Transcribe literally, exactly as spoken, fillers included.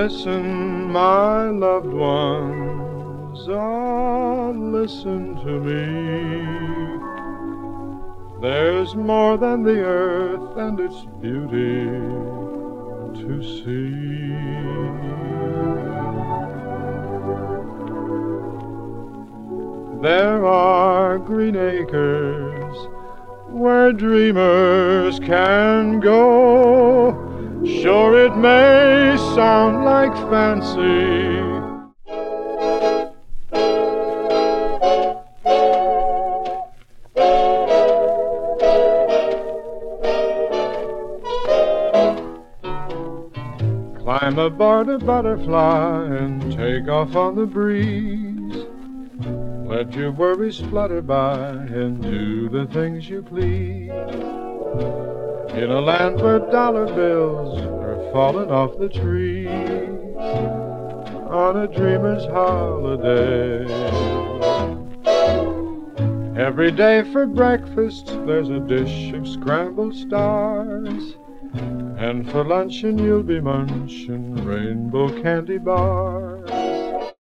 Listen, my loved ones, ah, listen to me. There's more than the earth and its beauty to see. There are green acres where dreamers can go. Sure, it may sound like fancy, climb aboard a butterfly and take off on the breeze. Let your worries flutter by and do the things you please. In a land where dollar bills are falling off the trees, on a dreamer's holiday. Every day for breakfast there's a dish of scrambled stars, and for luncheon you'll be munching rainbow candy bars.